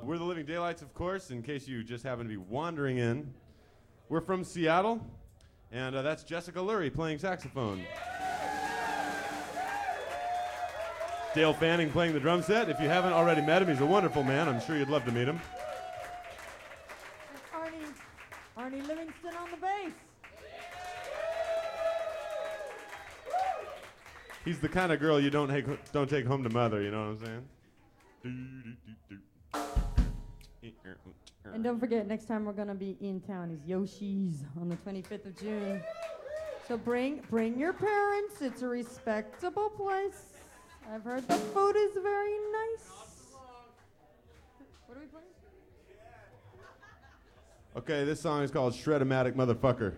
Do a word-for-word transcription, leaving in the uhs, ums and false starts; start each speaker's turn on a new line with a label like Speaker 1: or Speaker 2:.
Speaker 1: We're the Living Daylights, of course, in case you just happen to be wandering in. We're from Seattle, and uh, that's Jessica Lurie playing saxophone. Dale Fanning playing the drum set. If you haven't already met him, he's a wonderful man. I'm sure you'd love to meet him.
Speaker 2: And Arnie, Arnie Livingston on the bass.
Speaker 1: He's the kind of girl you don't, take don't take home to mother, you know what I'm saying?
Speaker 2: And don't forget, next time we're going to be in town is Yoshi's on the twenty-fifth of June. So bring bring your parents. It's a respectable place. I've heard the food is very nice. What are we playing?
Speaker 1: Okay, this song is called Shred-O-Matic Motherfucker.